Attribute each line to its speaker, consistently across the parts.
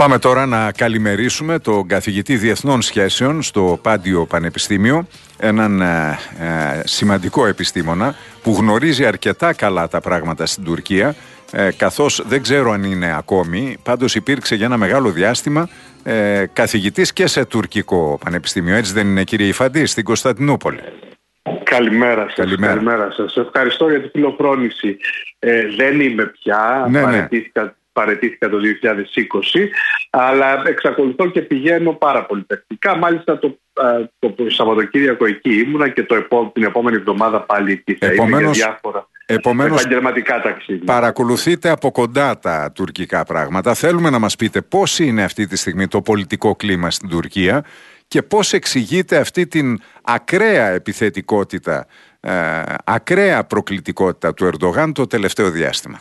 Speaker 1: Πάμε τώρα να καλημερίσουμε τον καθηγητή Διεθνών Σχέσεων στο Πάντιο Πανεπιστήμιο, έναν σημαντικό επιστήμονα που γνωρίζει αρκετά καλά τα πράγματα στην Τουρκία, καθώς δεν ξέρω αν είναι ακόμη, πάντως υπήρξε για ένα μεγάλο διάστημα καθηγητής και σε τουρκικό πανεπιστήμιο. Έτσι δεν είναι, κύριε Ιφαντή, στην Κωνσταντινούπολη?
Speaker 2: Καλημέρα σας. Καλημέρα σας. Ευχαριστώ για τη φιλοφρόνηση. Δεν είμαι πια, παραιτήθηκα το 2020, αλλά εξακολουθώ και πηγαίνω πάρα πολύ τακτικά. Μάλιστα το Σαββατοκύριακο εκεί ήμουνα και την επόμενη εβδομάδα πάλι εκεί θα είμαι για διάφορα επαγγελματικά ταξίδια.
Speaker 1: Παρακολουθείτε από κοντά τα τουρκικά πράγματα. Θέλουμε να μας πείτε πώς είναι αυτή τη στιγμή το πολιτικό κλίμα στην Τουρκία και πώς εξηγείται αυτή την ακραία επιθετικότητα, ακραία προκλητικότητα του Ερντογάν το τελευταίο διάστημα.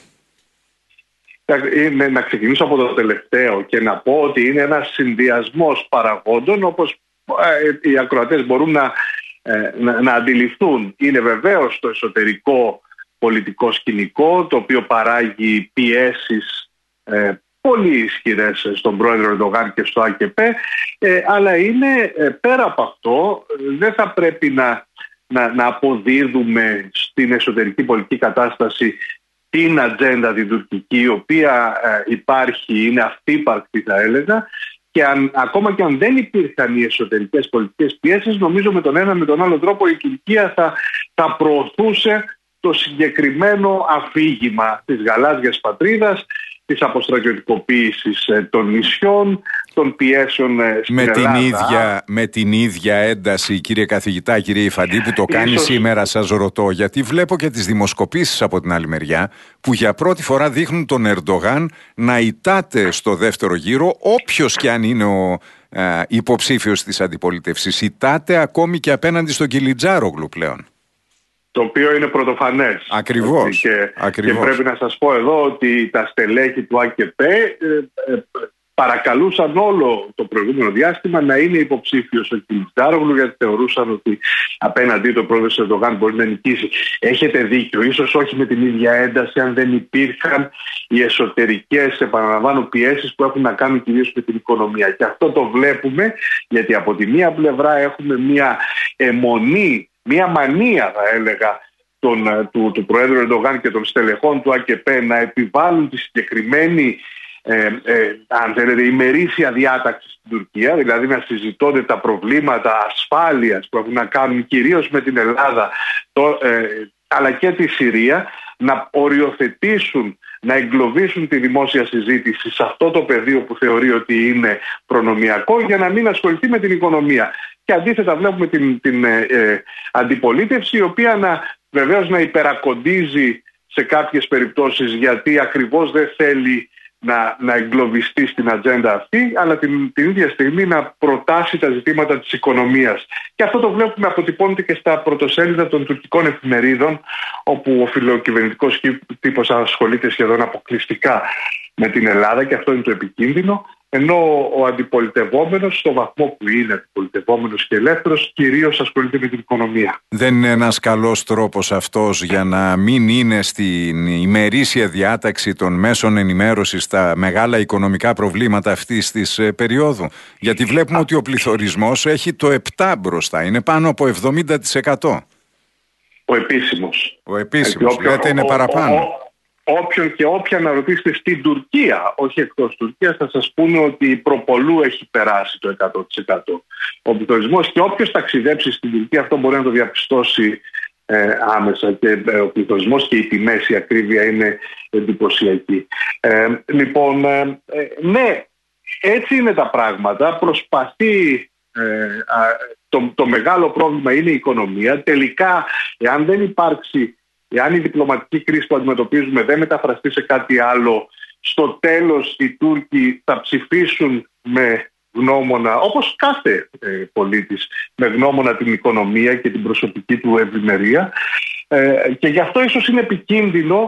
Speaker 2: Να ξεκινήσω από το τελευταίο και να πω ότι είναι ένας συνδυασμός παραγόντων, όπως οι ακροατές μπορούν να αντιληφθούν. Είναι βεβαίως το εσωτερικό πολιτικό σκηνικό, το οποίο παράγει πιέσεις πολύ ισχυρές στον πρόεδρο Ερντογάν και στο ΑΚΠ, αλλά είναι πέρα από αυτό, δεν θα πρέπει να αποδίδουμε στην εσωτερική πολιτική κατάσταση την ατζέντα την τουρκική, η οποία υπάρχει, είναι αυτύπαρκτη θα έλεγα, και ακόμα και αν δεν υπήρχαν οι εσωτερικές πολιτικές πιέσεις, νομίζω με τον ένα με τον άλλο τρόπο η Τουρκία θα προωθούσε το συγκεκριμένο αφήγημα της γαλάζιας πατρίδας, της αποστρατιωτικοποίησης των νησιών, των πιέσεων στην Ελλάδα.
Speaker 1: Με την ίδια ένταση, κύριε καθηγητά, κύριε Ιφαντή, που το κάνει σήμερα, σας ρωτώ, γιατί βλέπω και τις δημοσκοπήσεις από την άλλη μεριά, που για πρώτη φορά δείχνουν τον Ερντογάν να ητάται στο δεύτερο γύρο, όποιος και αν είναι ο υποψήφιος της αντιπολίτευσης. Ητάται ακόμη και απέναντι στον Κιλιτζάρογλου πλέον.
Speaker 2: Το οποίο είναι πρωτοφανές.
Speaker 1: Ακριβώς.
Speaker 2: Και πρέπει να σας πω εδώ ότι τα στελέχη του ΑΚΠ παρακαλούσαν όλο το προηγούμενο διάστημα να είναι υποψήφιος ο Κιλιτζάρογλου, γιατί θεωρούσαν ότι απέναντί του ο πρόεδρος Ερντογάν μπορεί να νικήσει. Έχετε δίκιο, ίσως όχι με την ίδια ένταση αν δεν υπήρχαν οι εσωτερικές, επαναλαμβάνω, πιέσεις που έχουν να κάνουν κυρίως με την οικονομία. Και αυτό το βλέπουμε, γιατί από τη μία πλευρά έχουμε μια αιμονή, μια μανία θα έλεγα του Προέδρου Ερντογάν και των στελεχών του ΑΚΠ να επιβάλλουν τη συγκεκριμένη αν θέλετε ημερήσια διάταξη στην Τουρκία, δηλαδή να συζητώνται τα προβλήματα ασφάλειας που έχουν να κάνουν κυρίως με την Ελλάδα αλλά και τη Συρία, να οριοθετήσουν, να εγκλωβίσουν τη δημόσια συζήτηση σε αυτό το πεδίο που θεωρεί ότι είναι προνομιακό, για να μην ασχοληθεί με την οικονομία. Και αντίθετα βλέπουμε την αντιπολίτευση, η οποία βεβαίως να υπερακοντίζει σε κάποιες περιπτώσεις, γιατί ακριβώς δεν θέλει να εγκλωβιστεί στην ατζέντα αυτή, αλλά την ίδια στιγμή να προτάσει τα ζητήματα της οικονομίας. Και αυτό το βλέπουμε, αποτυπώνεται και στα πρωτοσέλιδα των τουρκικών εφημερίδων, όπου ο φιλοκυβερνητικός τύπος ασχολείται σχεδόν αποκλειστικά με την Ελλάδα, και αυτό είναι το επικίνδυνο, ενώ ο αντιπολιτευόμενος, στο βαθμό που είναι αντιπολιτευόμενος και ελεύθερος, κυρίως ασχολείται με την οικονομία.
Speaker 1: Δεν είναι ένας καλός τρόπος αυτός για να μην είναι στην ημερήσια διάταξη των μέσων ενημέρωσης τα μεγάλα οικονομικά προβλήματα αυτής της περίοδου? Γιατί βλέπουμε ότι ο πληθωρισμός έχει το 7 μπροστά, είναι πάνω από 70%.
Speaker 2: Ο επίσημος.
Speaker 1: Λέτε είναι παραπάνω.
Speaker 2: Όποιον και όποια να ρωτήσετε στην Τουρκία, όχι εκτός Τουρκίας, θα σας πούνε ότι προπολού έχει περάσει το 100%. Ο πληθωρισμός, και όποιος ταξιδέψει στην Τουρκία αυτό μπορεί να το διαπιστώσει άμεσα, και ο πληθωρισμός και οι τιμές, η ακρίβεια είναι εντυπωσιακή. Λοιπόν, ναι, έτσι είναι τα πράγματα. Προσπαθεί, το μεγάλο πρόβλημα είναι η οικονομία. Τελικά, εάν δεν υπάρξει, εάν η διπλωματική κρίση που αντιμετωπίζουμε δεν μεταφραστεί σε κάτι άλλο, στο τέλος οι Τούρκοι θα ψηφίσουν με γνώμονα, όπως κάθε πολίτης, με γνώμονα την οικονομία και την προσωπική του ευημερία. Και γι' αυτό ίσως είναι επικίνδυνο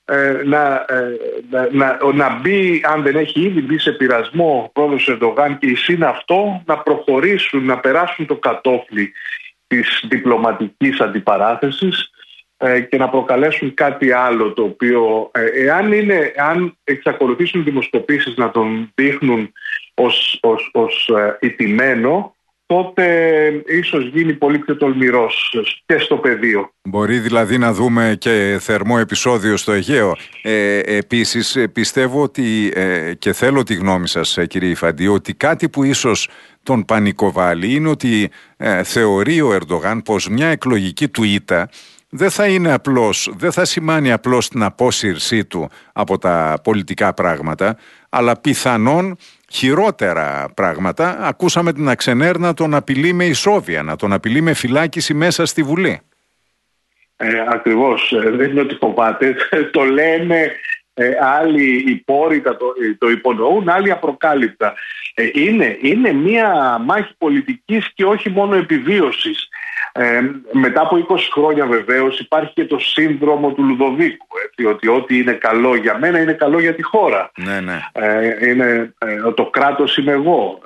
Speaker 2: να μπει, αν δεν έχει ήδη μπει σε πειρασμό ο πρόεδρος Ερντογάν και η ΣΥΝ αυτό, να προχωρήσουν, να περάσουν το κατόφλι της διπλωματικής αντιπαράθεσης και να προκαλέσουν κάτι άλλο, το οποίο αν εξακολουθήσουν οι δημοσκοπήσεις να τον δείχνουν ως ηττημένο, τότε ίσως γίνει πολύ πιο τολμηρός και στο πεδίο.
Speaker 1: Μπορεί δηλαδή να δούμε και θερμό επεισόδιο στο Αιγαίο. Επίσης πιστεύω ότι, και θέλω τη γνώμη σας κύριε Ιφαντή, ότι κάτι που ίσως τον πανικοβάλλει είναι ότι θεωρεί ο Ερντογάν πως μια εκλογική του ήττα δεν θα σημάνει απλώς την απόσυρσή του από τα πολιτικά πράγματα, αλλά πιθανόν χειρότερα πράγματα. Ακούσαμε την Αξενέρ να τον απειλεί με ισόβια, να τον απειλεί με φυλάκιση μέσα στη Βουλή.
Speaker 2: Ακριβώς. Δεν είναι ότι φοβάται. Το λένε άλλοι υπόρρητα, το υπονοούν, άλλοι απροκάλυπτα. Είναι μια μάχη πολιτικής και όχι μόνο επιβίωσης. Μετά από 20 χρόνια βεβαίως υπάρχει και το σύνδρομο του Λουδοβίκου, ότι ό,τι είναι καλό για μένα είναι καλό για τη χώρα.
Speaker 1: Ναι.
Speaker 2: Το κράτος είμαι εγώ.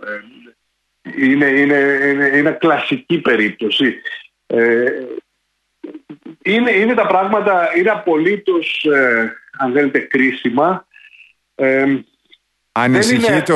Speaker 2: Είναι κλασική περίπτωση. Είναι τα πράγματα, είναι απολύτως αν θέλετε κρίσιμα.
Speaker 1: Ανησυχείτε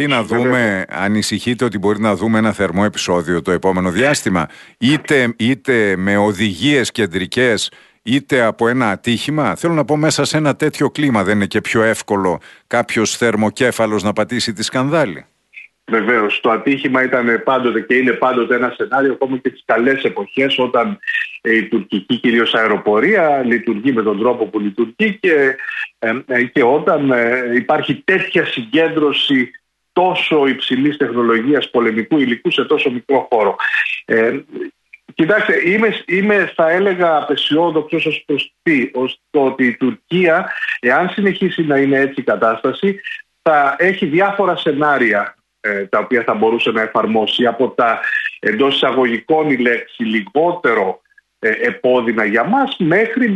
Speaker 1: ότι μπορεί να δούμε ένα θερμό επεισόδιο το επόμενο διάστημα, είτε με οδηγίες κεντρικές, είτε από ένα ατύχημα? Θέλω να πω, μέσα σε ένα τέτοιο κλίμα δεν είναι και πιο εύκολο κάποιος θερμοκέφαλος να πατήσει τη σκανδάλη?
Speaker 2: Βεβαίως, το ατύχημα ήταν πάντοτε και είναι πάντοτε ένα σενάριο, ακόμα και τις καλές εποχές, όταν η τουρκική κυρίως αεροπορία λειτουργεί με τον τρόπο που λειτουργεί και όταν υπάρχει τέτοια συγκέντρωση τόσο υψηλής τεχνολογίας πολεμικού υλικού σε τόσο μικρό χώρο. Κοιτάξτε, είμαι θα έλεγα απεσιόδοξος ως προς το ότι η Τουρκία, εάν συνεχίσει να είναι έτσι η κατάσταση, θα έχει διάφορα σενάρια τα οποία θα μπορούσε να εφαρμόσει, από τα εντός εισαγωγικών η λέξη λιγότερο επώδυνα για μας, μέχρι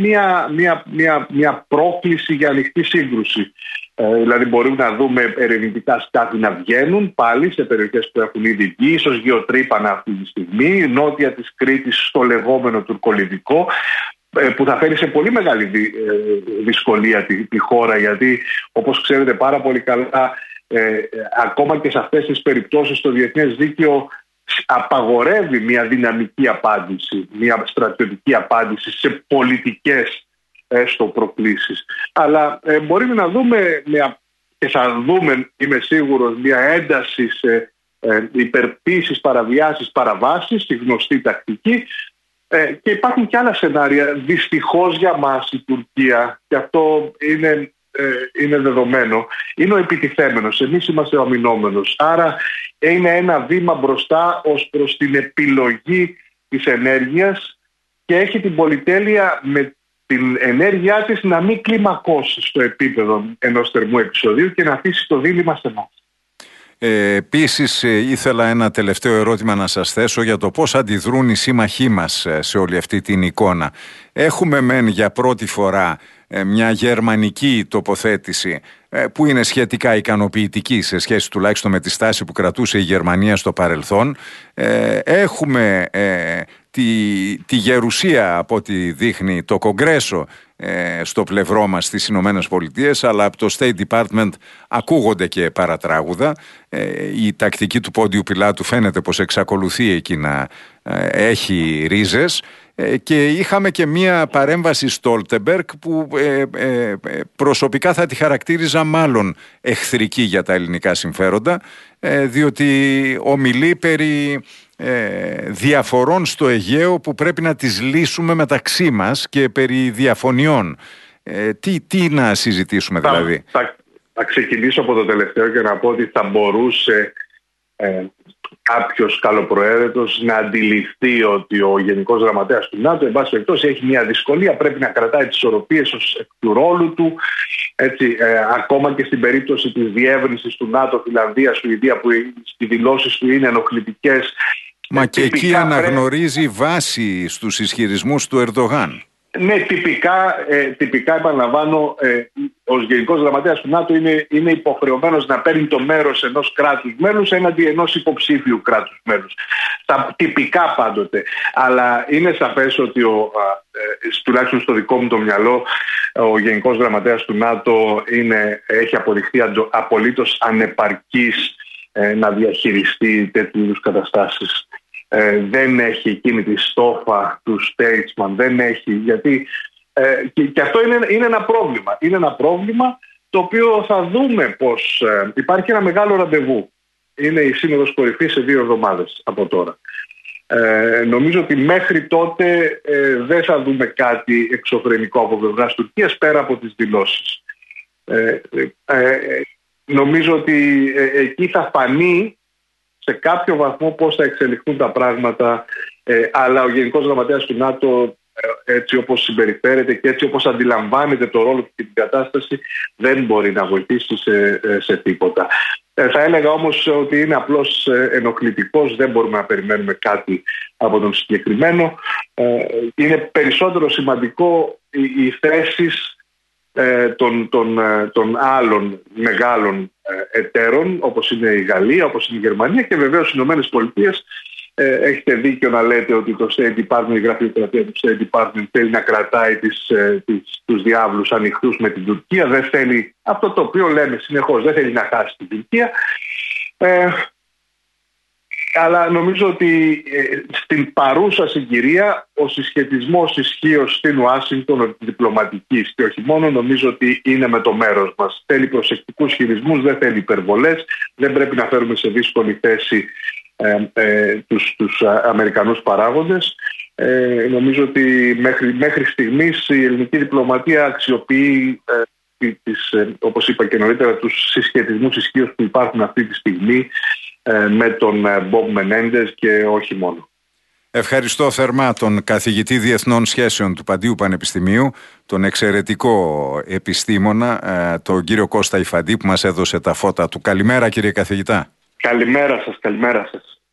Speaker 2: μια πρόκληση για ανοιχτή σύγκρουση. Δηλαδή μπορούμε να δούμε ερευνητικά σκάφη να βγαίνουν πάλι σε περιοχές που έχουν ήδη βγει, ίσως γεωτρύπανα αυτή τη στιγμή, νότια της Κρήτης στο λεγόμενο τουρκολιβικό, που θα φέρει σε πολύ μεγάλη δυσκολία τη χώρα, γιατί όπως ξέρετε πάρα πολύ καλά, ακόμα και σε αυτές τις περιπτώσεις το διεθνές δίκαιο απαγορεύει μια δυναμική απάντηση, μια στρατιωτική απάντηση σε πολιτικές προκλήσεις. Αλλά μπορούμε να δούμε και θα δούμε, είμαι σίγουρος, μια ένταση σε υπερπτήσεις, παραβιάσεις, παραβάσεις, στη γνωστή τακτική, και υπάρχουν και άλλα σενάρια. Δυστυχώς για μας η Τουρκία, και αυτό είναι δεδομένο, είναι ο επιτιθέμενος, εμείς είμαστε ο αμυνόμενος. Άρα είναι ένα βήμα μπροστά ως προς την επιλογή της ενέργειας και έχει την πολυτέλεια με την ενέργειά της να μην κλιμακώσει στο επίπεδο ενός θερμού επεισοδίου και να αφήσει το δίλημμα σε εμάς.
Speaker 1: Επίσης ήθελα ένα τελευταίο ερώτημα να σας θέσω για το πώς αντιδρούν οι σύμμαχοί μας σε όλη αυτή την εικόνα. Έχουμε μεν για πρώτη φορά μια γερμανική τοποθέτηση που είναι σχετικά ικανοποιητική σε σχέση τουλάχιστον με τη στάση που κρατούσε η Γερμανία στο παρελθόν. Έχουμε τη γερουσία, από ό,τι δείχνει το Κογκρέσο, στο πλευρό μας στις Ηνωμένες Πολιτείες, αλλά από το State Department ακούγονται και παρατράγουδα. Η τακτική του Πόντιου Πιλάτου φαίνεται πως εξακολουθεί εκεί να έχει ρίζες, και είχαμε και μία παρέμβαση Στόλτεμπεργκ που προσωπικά θα τη χαρακτήριζα μάλλον εχθρική για τα ελληνικά συμφέροντα, διότι ομιλεί περί διαφορών στο Αιγαίο που πρέπει να τις λύσουμε μεταξύ μας και περί διαφωνιών. Τι να συζητήσουμε δηλαδή?
Speaker 2: Θα ξεκινήσω από το τελευταίο και να πω ότι θα μπορούσε κάποιος καλοπροαίρετος να αντιληφθεί ότι ο Γενικός Γραμματέας του ΝΑΤΟ, εν πάση περιπτώσει, έχει μια δυσκολία, πρέπει να κρατάει τις ισορροπίες ως εκ του ρόλου του. Έτσι, ακόμα και στην περίπτωση της διεύρυνσης του ΝΑΤΟ, Φιλανδία, Σουηδία, που οι δηλώσεις του είναι ενοχλητικές.
Speaker 1: Μα και εκεί αναγνωρίζει βάση στους ισχυρισμούς του Ερντογάν.
Speaker 2: Ναι, τυπικά επαναλαμβάνω, ως Γενικός Γραμματέας του ΝΑΤΟ είναι υποχρεωμένος να παίρνει το μέρος ενός κράτους μέλους έναντι ενός υποψήφιου κράτους μέλους. Τυπικά πάντοτε. Αλλά είναι σαφές ότι τουλάχιστον στο δικό μου το μυαλό, ο Γενικός Γραμματέας του ΝΑΤΟ έχει αποδειχθεί απολύτως ανεπαρκής να διαχειριστεί τέτοιου είδους καταστάσεις. Δεν έχει εκείνη τη στόφα του statesman, δεν έχει, γιατί και αυτό είναι ένα πρόβλημα. Είναι ένα πρόβλημα το οποίο θα δούμε πως υπάρχει ένα μεγάλο ραντεβού. Είναι η Σύνοδος Κορυφής σε 2 εβδομάδες από τώρα. Νομίζω ότι μέχρι τότε δεν θα δούμε κάτι εξωφρενικό από πλευράς Τουρκίας πέρα από τις δηλώσεις. Νομίζω ότι εκεί θα φανεί σε κάποιο βαθμό πώς θα εξελιχθούν τα πράγματα, αλλά ο Γενικός Γραμματέας του ΝΑΤΟ, έτσι όπως συμπεριφέρεται και έτσι όπως αντιλαμβάνεται το ρόλο του και την κατάσταση, δεν μπορεί να βοηθήσει σε τίποτα. Θα έλεγα όμως ότι είναι απλώς ενοχλητικός, δεν μπορούμε να περιμένουμε κάτι από τον συγκεκριμένο. Είναι περισσότερο σημαντικό οι θέσεις των άλλων μεγάλων εταίρων, όπως είναι η Γαλλία, όπως είναι η Γερμανία και βεβαίως οι Ηνωμένες Πολιτείες. Έχετε δίκιο να λέτε ότι το State Department, η γραφειοκρατία του State Department θέλει να κρατάει τους διάβλους ανοιχτούς με την Τουρκία. Δεν θέλει, αυτό το οποίο λέμε συνεχώς, δεν θέλει να χάσει την Τουρκία. Αλλά νομίζω ότι στην παρούσα συγκυρία ο συσχετισμός ισχύως στην Ουάσιγκτον διπλωματικής και όχι μόνο, νομίζω ότι είναι με το μέρος μας. Θέλει προσεκτικούς χειρισμούς, δεν θέλει υπερβολές, δεν πρέπει να φέρουμε σε δύσκολη θέση τους Αμερικανούς παράγοντες. Νομίζω ότι μέχρι στιγμής η ελληνική διπλωματία αξιοποιεί όπως είπα και νωρίτερα, τους συσχετισμούς ισχύως που υπάρχουν αυτή τη στιγμή με τον Μπομπ Μενέντες και όχι μόνο.
Speaker 1: Ευχαριστώ θερμά τον καθηγητή Διεθνών Σχέσεων του Παντίου Πανεπιστημίου, τον εξαιρετικό επιστήμονα, τον κύριο Κώστα Ιφαντή, που μας έδωσε τα φώτα του. Καλημέρα κύριε καθηγητά.
Speaker 2: Καλημέρα σας.